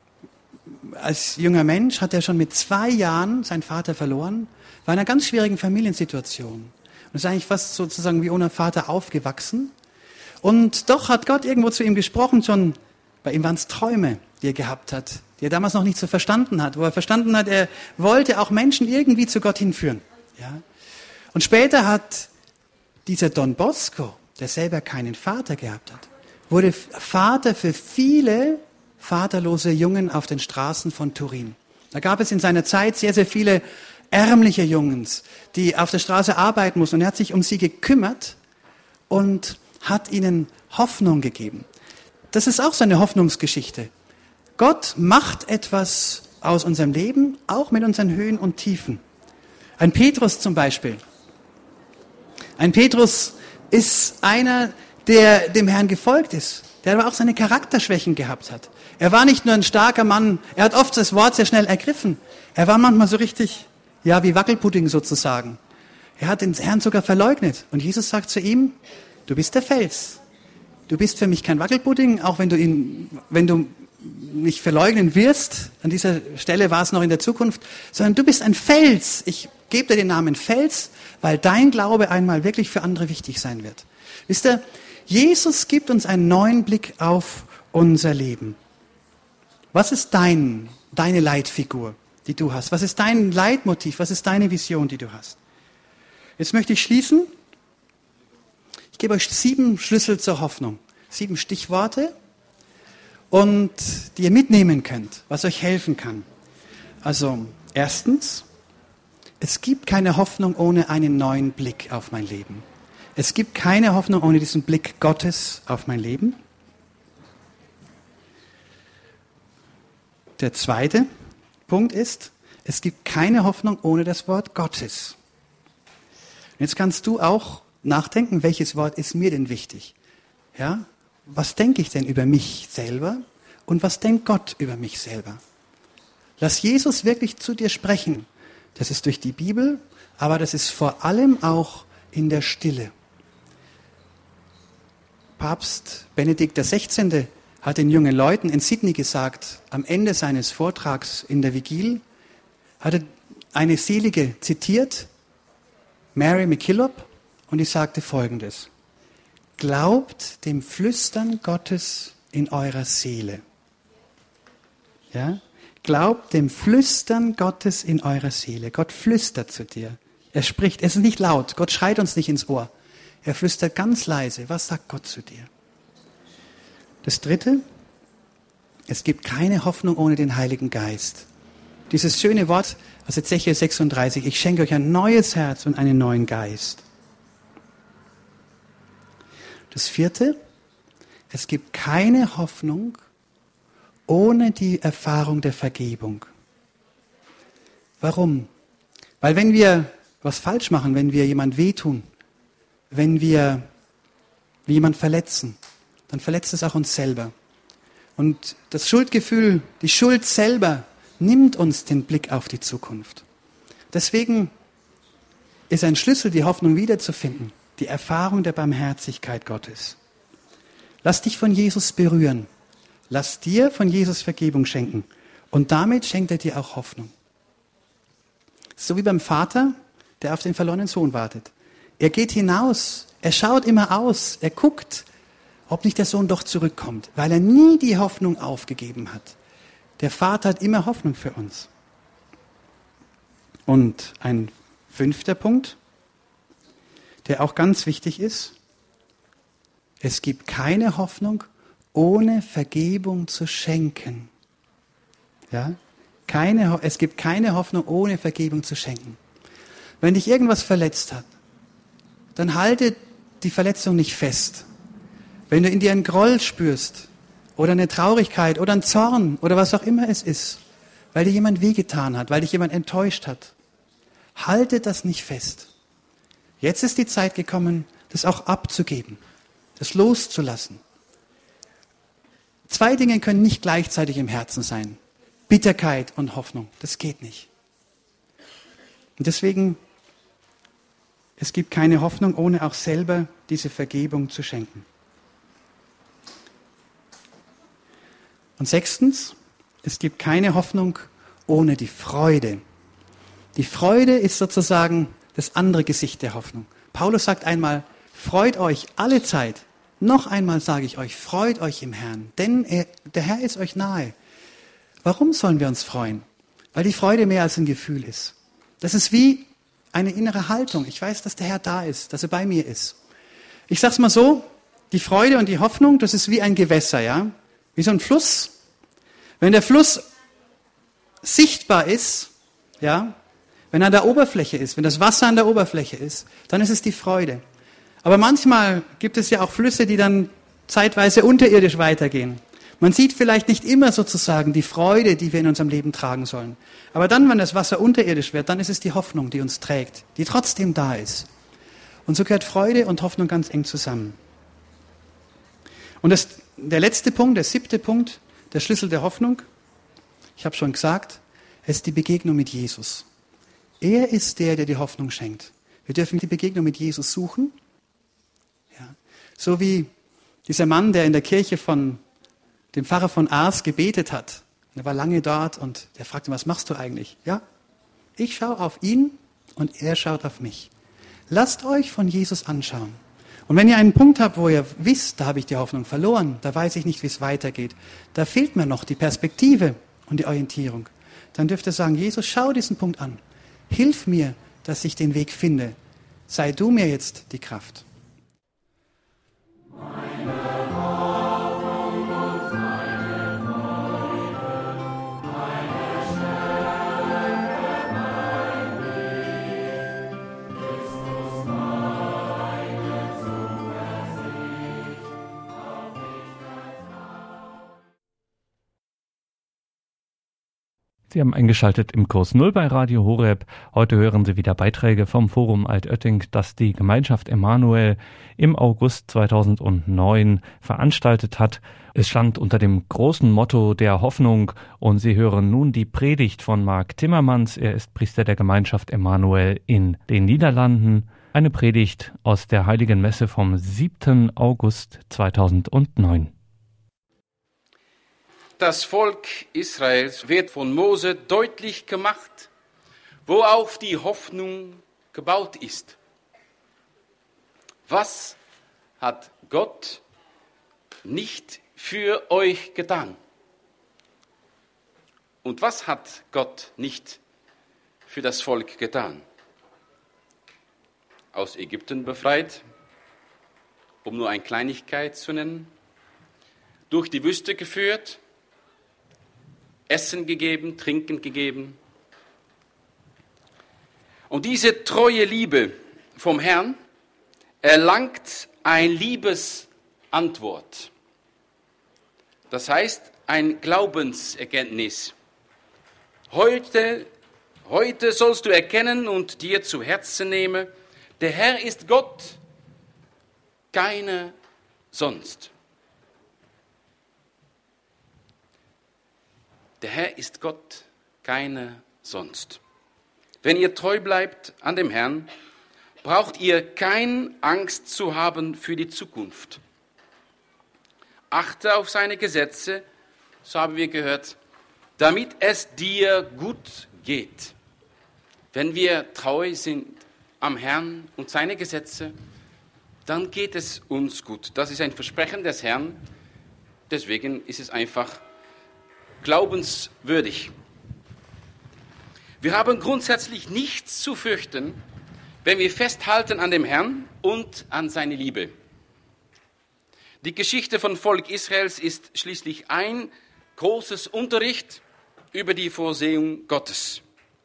Mensch, hat er schon mit 2 Jahren seinen Vater verloren, war in einer ganz schwierigen Familiensituation. Und ist eigentlich fast sozusagen wie ohne Vater aufgewachsen. Und doch hat Gott irgendwo zu ihm gesprochen, schon bei ihm waren es Träume, die er gehabt hat, die er damals noch nicht so verstanden hat, wo er verstanden hat, er wollte auch Menschen irgendwie zu Gott hinführen. Ja? Und später hat dieser Don Bosco, der selber keinen Vater gehabt hat, wurde Vater für viele vaterlose Jungen auf den Straßen von Turin. Da gab es in seiner Zeit sehr, sehr viele ärmliche Jungs, die auf der Straße arbeiten mussten. Und er hat sich um sie gekümmert und hat ihnen Hoffnung gegeben. Das ist auch so eine Hoffnungsgeschichte. Gott macht etwas aus unserem Leben, auch mit unseren Höhen und Tiefen. Ein Petrus zum Beispiel. Ein Petrus ist einer, der dem Herrn gefolgt ist, der aber auch seine Charakterschwächen gehabt hat. Er war nicht nur ein starker Mann, er hat oft das Wort sehr schnell ergriffen. Er war manchmal so richtig, ja, wie Wackelpudding sozusagen. Er hat den Herrn sogar verleugnet. Und Jesus sagt zu ihm, du bist der Fels. Du bist für mich kein Wackelpudding, auch wenn du nicht verleugnen wirst. An dieser Stelle war es noch in der Zukunft, sondern du bist ein Fels. Ich gebe dir den Namen Fels, weil dein Glaube einmal wirklich für andere wichtig sein wird. Wisst ihr, Jesus gibt uns einen neuen Blick auf unser Leben. Was ist deine Leitfigur, die du hast? Was ist dein Leitmotiv? Was ist deine Vision, die du hast? Jetzt möchte ich schließen. Ich gebe euch 7 Schlüssel zur Hoffnung. 7 Stichworte, und die ihr mitnehmen könnt, was euch helfen kann. Also, erstens, es gibt keine Hoffnung ohne einen neuen Blick auf mein Leben. Es gibt keine Hoffnung ohne diesen Blick Gottes auf mein Leben. Der zweite Punkt ist, es gibt keine Hoffnung ohne das Wort Gottes. Und jetzt kannst du auch nachdenken, welches Wort ist mir denn wichtig? Ja? Was denke ich denn über mich selber und was denkt Gott über mich selber? Lass Jesus wirklich zu dir sprechen. Das ist durch die Bibel, aber das ist vor allem auch in der Stille. Papst Benedikt XVI. Hat den jungen Leuten in Sydney gesagt, am Ende seines Vortrags in der Vigil, hat er eine Selige zitiert, Mary MacKillop, und die sagte Folgendes: Glaubt dem Flüstern Gottes in eurer Seele. Ja? Glaubt dem Flüstern Gottes in eurer Seele. Gott flüstert zu dir. Er spricht. Es ist nicht laut. Gott schreit uns nicht ins Ohr. Er flüstert ganz leise. Was sagt Gott zu dir? Das Dritte, es gibt keine Hoffnung ohne den Heiligen Geist. Dieses schöne Wort aus Ezechiel 36, ich schenke euch ein neues Herz und einen neuen Geist. Das Vierte, es gibt keine Hoffnung ohne die Erfahrung der Vergebung. Warum? Weil wenn wir was falsch machen, wenn wir jemand wehtun, wenn wir jemand verletzen, dann verletzt es auch uns selber. Und das Schuldgefühl, die Schuld selber, nimmt uns den Blick auf die Zukunft. Deswegen ist ein Schlüssel, die Hoffnung wiederzufinden, die Erfahrung der Barmherzigkeit Gottes. Lass dich von Jesus berühren. Lass dir von Jesus Vergebung schenken. Und damit schenkt er dir auch Hoffnung. So wie beim Vater, der auf den verlorenen Sohn wartet. Er geht hinaus, er schaut immer aus, er guckt, ob nicht der Sohn doch zurückkommt, weil er nie die Hoffnung aufgegeben hat. Der Vater hat immer Hoffnung für uns. Und ein 5. Punkt, der auch ganz wichtig ist. Es gibt keine Hoffnung, ohne Vergebung zu schenken. Ja? Es gibt keine Hoffnung, ohne Vergebung zu schenken. Wenn dich irgendwas verletzt hat, dann halte die Verletzung nicht fest. Wenn du in dir einen Groll spürst oder eine Traurigkeit oder einen Zorn oder was auch immer es ist, weil dir jemand wehgetan hat, weil dich jemand enttäuscht hat, halte das nicht fest. Jetzt ist die Zeit gekommen, das auch abzugeben, das loszulassen. 2 Dinge können nicht gleichzeitig im Herzen sein. Bitterkeit und Hoffnung, das geht nicht. Und deswegen, es gibt keine Hoffnung, ohne auch selber diese Vergebung zu schenken. Und 6, es gibt keine Hoffnung ohne die Freude. Die Freude ist sozusagen das andere Gesicht der Hoffnung. Paulus sagt einmal, freut euch alle Zeit. Noch einmal sage ich euch, freut euch im Herrn, denn der Herr ist euch nahe. Warum sollen wir uns freuen? Weil die Freude mehr als ein Gefühl ist. Das ist wie eine innere Haltung. Ich weiß, dass der Herr da ist, dass er bei mir ist. Ich sag's mal so, die Freude und die Hoffnung, das ist wie ein Gewässer, ja? Wie so ein Fluss. Wenn der Fluss sichtbar ist, ja, wenn er an der Oberfläche ist, wenn das Wasser an der Oberfläche ist, dann ist es die Freude. Aber manchmal gibt es ja auch Flüsse, die dann zeitweise unterirdisch weitergehen. Man sieht vielleicht nicht immer sozusagen die Freude, die wir in unserem Leben tragen sollen. Aber dann, wenn das Wasser unterirdisch wird, dann ist es die Hoffnung, die uns trägt, die trotzdem da ist. Und so gehört Freude und Hoffnung ganz eng zusammen. Und der letzte Punkt, der 7. Punkt, der Schlüssel der Hoffnung, ich habe schon gesagt, es ist die Begegnung mit Jesus. Er ist der die Hoffnung schenkt. Wir dürfen die Begegnung mit Jesus suchen. Ja. So wie dieser Mann, der in der Kirche von dem Pfarrer von Ars gebetet hat. Er war lange dort und der fragte, was machst du eigentlich? Ja, ich schaue auf ihn und er schaut auf mich. Lasst euch von Jesus anschauen. Und wenn ihr einen Punkt habt, wo ihr wisst, da habe ich die Hoffnung verloren, da weiß ich nicht, wie es weitergeht, da fehlt mir noch die Perspektive und die Orientierung, dann dürft ihr sagen, Jesus, schau diesen Punkt an. Hilf mir, dass ich den Weg finde. Sei du mir jetzt die Kraft. Sie haben eingeschaltet im Kurs Null bei Radio Horeb. Heute hören Sie wieder Beiträge vom Forum Altötting, das die Gemeinschaft Emmanuel im August 2009 veranstaltet hat. Es stand unter dem großen Motto der Hoffnung und Sie hören nun die Predigt von Mark Timmermans. Er ist Priester der Gemeinschaft Emmanuel in den Niederlanden. Eine Predigt aus der Heiligen Messe vom 7. August 2009. Das Volk Israels wird von Mose deutlich gemacht, worauf die Hoffnung gebaut ist. Was hat Gott nicht für euch getan? Und was hat Gott nicht für das Volk getan? Aus Ägypten befreit, um nur eine Kleinigkeit zu nennen, durch die Wüste geführt, Essen gegeben, Trinken gegeben. Und diese treue Liebe vom Herrn erlangt eine Liebesantwort. Das heißt, ein Glaubenserkenntnis. Heute sollst du erkennen und dir zu Herzen nehmen, der Herr ist Gott, keiner sonst. Der Herr ist Gott, keiner sonst. Wenn ihr treu bleibt an dem Herrn, braucht ihr keine Angst zu haben für die Zukunft. Achte auf seine Gesetze, so haben wir gehört, damit es dir gut geht. Wenn wir treu sind am Herrn und seine Gesetze, dann geht es uns gut. Das ist ein Versprechen des Herrn, deswegen ist es einfach glaubenswürdig. Wir haben grundsätzlich nichts zu fürchten, wenn wir festhalten an dem Herrn und an seine Liebe. Die Geschichte von Volk Israels ist schließlich ein großes Unterricht über die Vorsehung Gottes.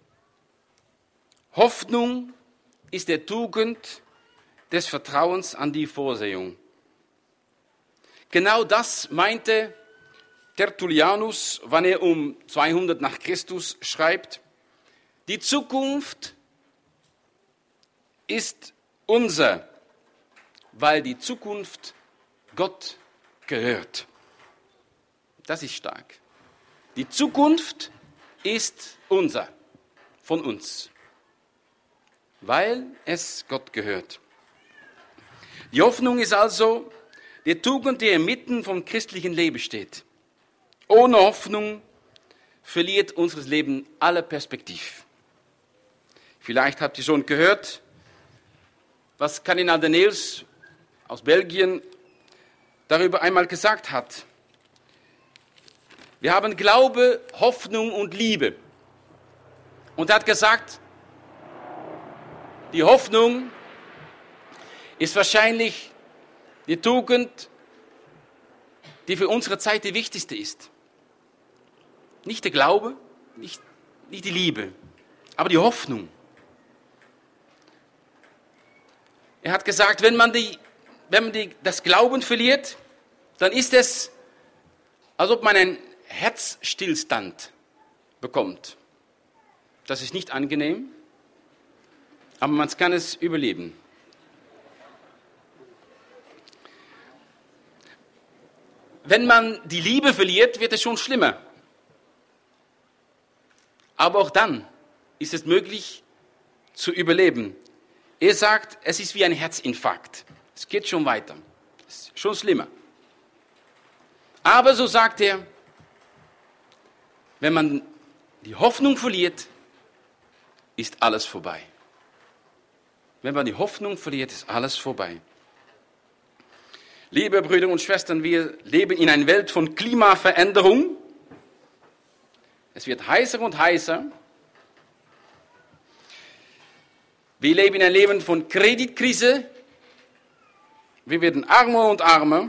Hoffnung ist der Tugend des Vertrauens an die Vorsehung. Genau das meinte Tertullianus, wenn er um 200 nach Christus schreibt: Die Zukunft ist unser, weil die Zukunft Gott gehört. Das ist stark. Die Zukunft ist unser, von uns, weil es Gott gehört. Die Hoffnung ist also die Tugend, die inmitten vom christlichen Leben steht. Ohne Hoffnung verliert unser Leben alle Perspektive. Vielleicht habt ihr schon gehört, was Kardinal de Neels aus Belgien darüber einmal gesagt hat. Wir haben Glaube, Hoffnung und Liebe. Und er hat gesagt, die Hoffnung ist wahrscheinlich die Tugend, die für unsere Zeit die wichtigste ist. Nicht der Glaube, nicht die Liebe, aber die Hoffnung. Er hat gesagt, wenn man das Glauben verliert, dann ist es, als ob man einen Herzstillstand bekommt. Das ist nicht angenehm, aber man kann es überleben. Wenn man die Liebe verliert, wird es schon schlimmer. Aber auch dann ist es möglich zu überleben. Er sagt, es ist wie ein Herzinfarkt. Es geht schon weiter. Es ist schon schlimmer. Aber so sagt er, wenn man die Hoffnung verliert, ist alles vorbei. Wenn man die Hoffnung verliert, ist alles vorbei. Liebe Brüder und Schwestern, wir leben in einer Welt von Klimaveränderung. Es wird heißer und heißer. Wir leben in einem Leben von Kreditkrise. Wir werden armer und armer.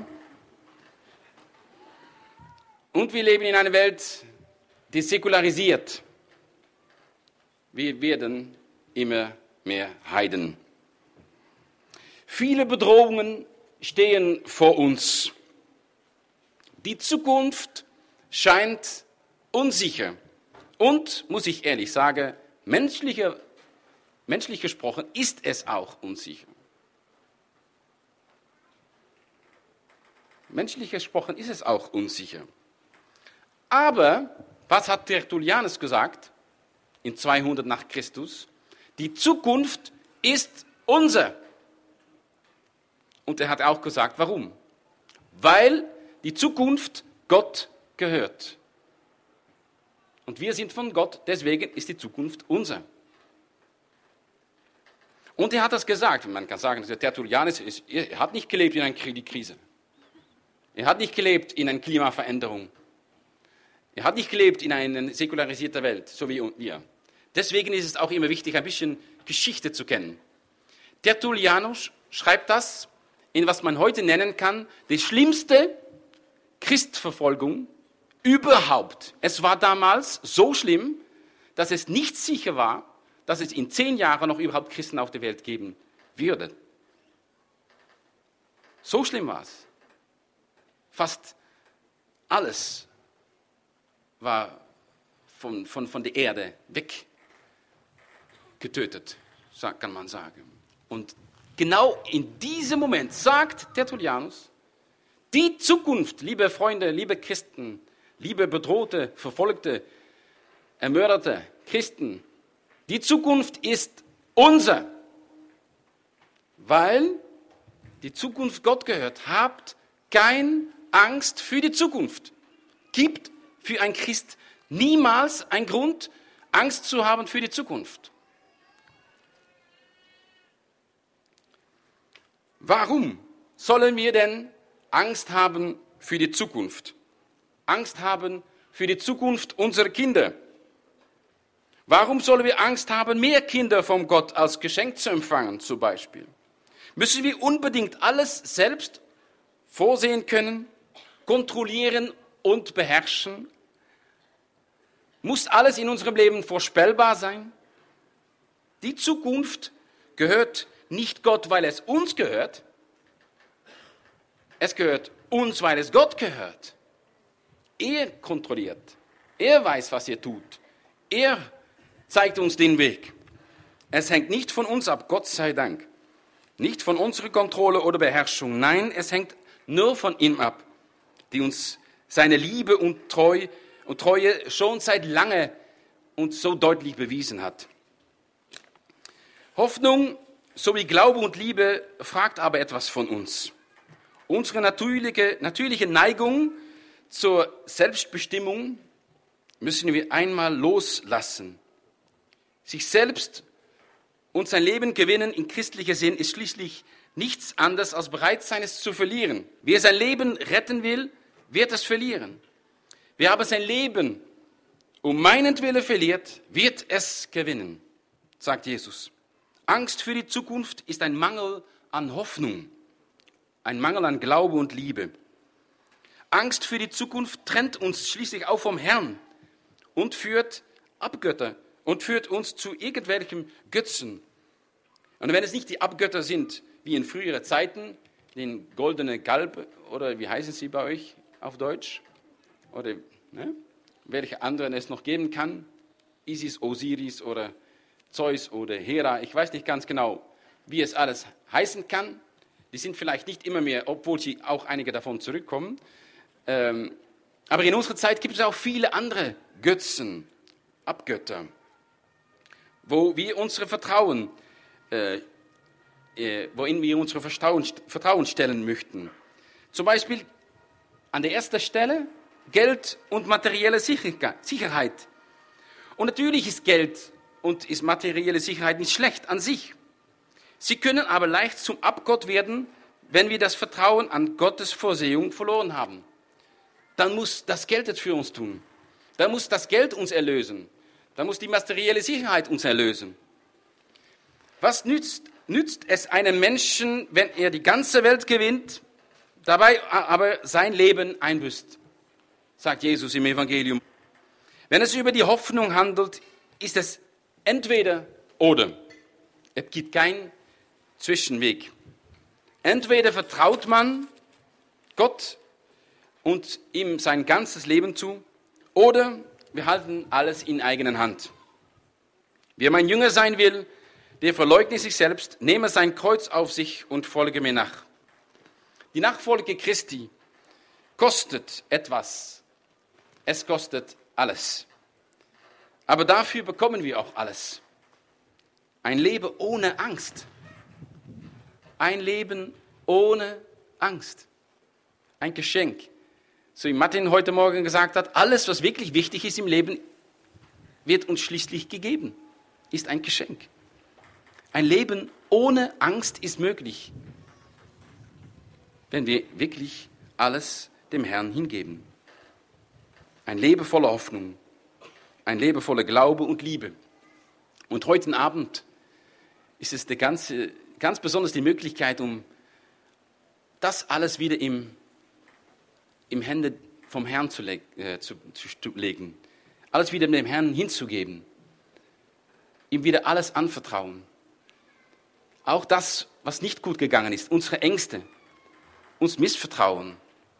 Und wir leben in einer Welt, die säkularisiert. Wir werden immer mehr Heiden. Viele Bedrohungen stehen vor uns. Die Zukunft scheint unsicher. Und, muss ich ehrlich sagen, menschlich gesprochen ist es auch unsicher. Menschlich gesprochen ist es auch unsicher. Aber, was hat Tertullianus gesagt? In 200 nach Christus. Die Zukunft ist unser. Und er hat auch gesagt, warum? Weil die Zukunft Gott gehört. Und wir sind von Gott, deswegen ist die Zukunft unser. Und er hat das gesagt. Man kann sagen, der Tertullianus er hat nicht gelebt in einer Krise. Er hat nicht gelebt in einer Klimaveränderung. Er hat nicht gelebt in einer säkularisierten Welt, so wie wir. Deswegen ist es auch immer wichtig, ein bisschen Geschichte zu kennen. Tertullianus schreibt das in, was man heute nennen kann, die schlimmste Christverfolgung überhaupt. Es war damals so schlimm, dass es nicht sicher war, dass es in 10 Jahren noch überhaupt Christen auf der Welt geben würde. So schlimm war es. Fast alles war von der Erde weggetötet, kann man sagen. Und genau in diesem Moment sagt Tertullianus, die Zukunft, liebe Freunde, liebe Christen, liebe bedrohte, verfolgte, ermordete Christen, die Zukunft ist unser, weil die Zukunft Gott gehört. Habt keine Angst für die Zukunft. Gibt für ein Christ niemals einen Grund, Angst zu haben für die Zukunft. Warum sollen wir denn Angst haben für die Zukunft? Angst haben für die Zukunft unserer Kinder. Warum sollen wir Angst haben, mehr Kinder von Gott als Geschenk zu empfangen, zum Beispiel? Müssen wir unbedingt alles selbst vorsehen können, kontrollieren und beherrschen? Muss alles in unserem Leben vorstellbar sein? Die Zukunft gehört nicht Gott, weil es uns gehört. Es gehört uns, weil es Gott gehört. Er kontrolliert. Er weiß, was er tut. Er zeigt uns den Weg. Es hängt nicht von uns ab, Gott sei Dank. Nicht von unserer Kontrolle oder Beherrschung. Nein, es hängt nur von ihm ab, die uns seine Liebe und Treue schon seit lange und so deutlich bewiesen hat. Hoffnung sowie Glaube und Liebe fragt aber etwas von uns. Unsere natürliche Neigung zur Selbstbestimmung müssen wir einmal loslassen. Sich selbst und sein Leben gewinnen in christlicher Sinn ist schließlich nichts anderes als bereit sein, es zu verlieren. Wer sein Leben retten will, wird es verlieren. Wer aber sein Leben um meinetwillen verliert, wird es gewinnen, sagt Jesus. Angst für die Zukunft ist ein Mangel an Hoffnung, ein Mangel an Glaube und Liebe. Angst für die Zukunft trennt uns schließlich auch vom Herrn und führt Abgötter und führt uns zu irgendwelchen Götzen. Und wenn es nicht die Abgötter sind, wie in früheren Zeiten, den goldenen Galb, oder wie heißen sie bei euch auf Deutsch? Oder welche anderen es noch geben kann, Isis, Osiris oder Zeus oder Hera, ich weiß nicht ganz genau, wie es alles heißen kann. Die sind vielleicht nicht immer mehr, obwohl sie auch einige davon zurückkommen. Aber in unserer Zeit gibt es auch viele andere Götzen, Abgötter, worin wir unser Vertrauen stellen möchten. Zum Beispiel an der ersten Stelle Geld und materielle Sicherheit. Und natürlich ist Geld und ist materielle Sicherheit nicht schlecht an sich. Sie können aber leicht zum Abgott werden, wenn wir das Vertrauen an Gottes Vorsehung verloren haben. Dann muss das Geld es für uns tun. Dann muss das Geld uns erlösen. Dann muss die materielle Sicherheit uns erlösen. Was nützt es einem Menschen, wenn er die ganze Welt gewinnt, dabei aber sein Leben einbüßt, sagt Jesus im Evangelium. Wenn es über die Hoffnung handelt, ist es entweder oder. Es gibt keinen Zwischenweg. Entweder vertraut man Gott und ihm sein ganzes Leben zu, oder wir halten alles in eigener Hand. Wer mein Jünger sein will, der verleugne sich selbst, nehme sein Kreuz auf sich und folge mir nach. Die Nachfolge Christi kostet etwas. Es kostet alles. Aber dafür bekommen wir auch alles. Ein Leben ohne Angst. Ein Leben ohne Angst. Ein Geschenk. So wie Martin heute Morgen gesagt hat, alles, was wirklich wichtig ist im Leben, wird uns schließlich gegeben. Ist ein Geschenk. Ein Leben ohne Angst ist möglich, wenn wir wirklich alles dem Herrn hingeben. ein Leben voller Hoffnung, ein Leben voller Glaube und Liebe. Und heute Abend ist es ganz besonders die Möglichkeit, um das alles wieder im Hände vom Herrn zu legen. Alles wieder dem Herrn hinzugeben. Ihm wieder alles anvertrauen. Auch das, was nicht gut gegangen ist, unsere Ängste, uns Missvertrauen,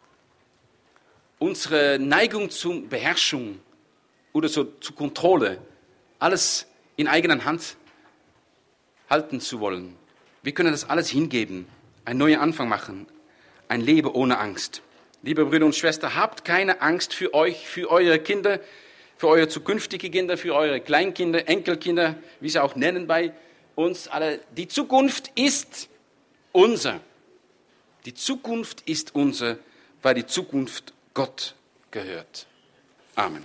unsere Neigung zur Beherrschung oder zur Kontrolle, alles in eigener Hand halten zu wollen. Wir können das alles hingeben, einen neuen Anfang machen, ein Leben ohne Angst. Liebe Brüder und Schwestern, habt keine Angst für euch, für eure Kinder, für eure zukünftigen Kinder, für eure Kleinkinder, Enkelkinder, wie sie auch nennen bei uns alle. Die Zukunft ist unser. Die Zukunft ist unser, weil die Zukunft Gott gehört. Amen.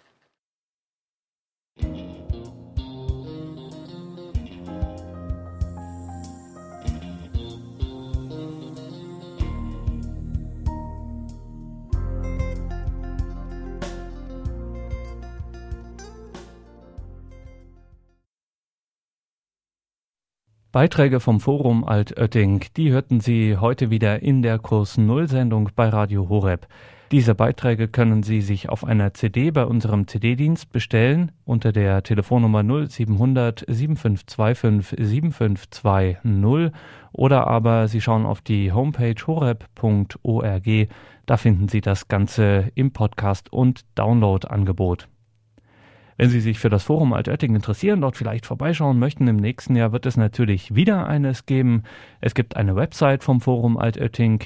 Beiträge vom Forum Altötting, die hörten Sie heute wieder in der Kurs Null Sendung bei Radio Horeb. Diese Beiträge können Sie sich auf einer CD bei unserem CD-Dienst bestellen unter der Telefonnummer 0700 7525 7520 oder aber Sie schauen auf die Homepage horeb.org. Da finden Sie das Ganze im Podcast- und Download-Angebot. Wenn Sie sich für das Forum Altötting interessieren, dort vielleicht vorbeischauen möchten, im nächsten Jahr wird es natürlich wieder eines geben. Es gibt eine Website vom Forum Altötting,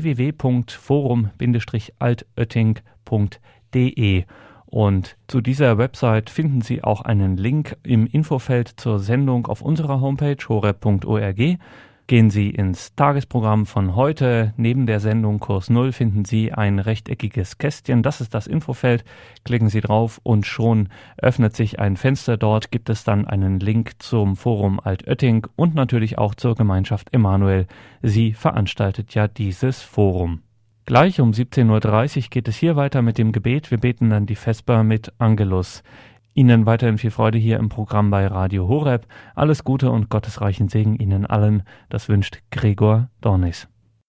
www.forum-altötting.de. Und zu dieser Website finden Sie auch einen Link im Infofeld zur Sendung auf unserer Homepage horeb.org. Gehen Sie ins Tagesprogramm von heute. Neben der Sendung Kurs Null finden Sie ein rechteckiges Kästchen. Das ist das Infofeld. Klicken Sie drauf und schon öffnet sich ein Fenster. Dort gibt es dann einen Link zum Forum Altötting und natürlich auch zur Gemeinschaft Emanuel. Sie veranstaltet ja dieses Forum. Gleich um 17.30 Uhr geht es hier weiter mit dem Gebet. Wir beten dann die Vesper mit Angelus. Ihnen weiterhin viel Freude hier im Programm bei Radio Horeb. Alles Gute und gottesreichen Segen Ihnen allen. Das wünscht Gregor Dornis.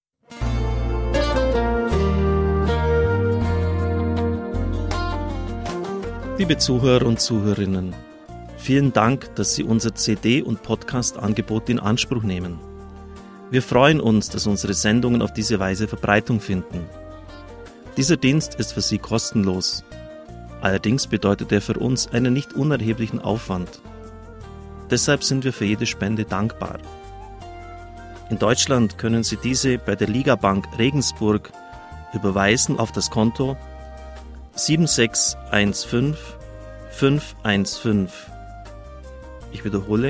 Liebe Zuhörer und Zuhörerinnen, vielen Dank, dass Sie unser CD- und Podcast-Angebot in Anspruch nehmen. Wir freuen uns, dass unsere Sendungen auf diese Weise Verbreitung finden. Dieser Dienst ist für Sie kostenlos. Allerdings bedeutet er für uns einen nicht unerheblichen Aufwand. Deshalb sind wir für jede Spende dankbar. In Deutschland können Sie diese bei der Ligabank Regensburg überweisen auf das Konto 7615 515. Ich wiederhole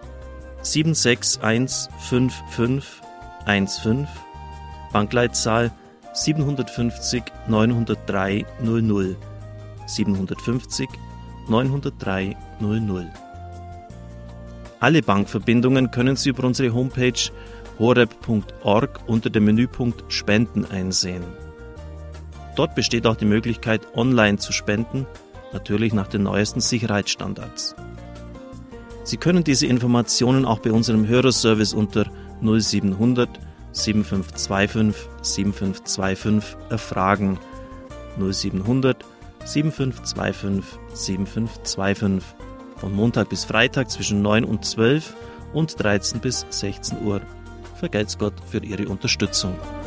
7615 Bankleitzahl 750 903 00. 750 903 00. Alle Bankverbindungen können Sie über unsere Homepage horeb.org unter dem Menüpunkt Spenden einsehen. Dort besteht auch die Möglichkeit, online zu spenden, natürlich nach den neuesten Sicherheitsstandards. Sie können diese Informationen auch bei unserem Hörerservice unter 0700 7525 7525 erfragen. 0700 7525 7525 von Montag bis Freitag zwischen 9 und 12 und 13 bis 16 Uhr. Vergelt's Gott für Ihre Unterstützung.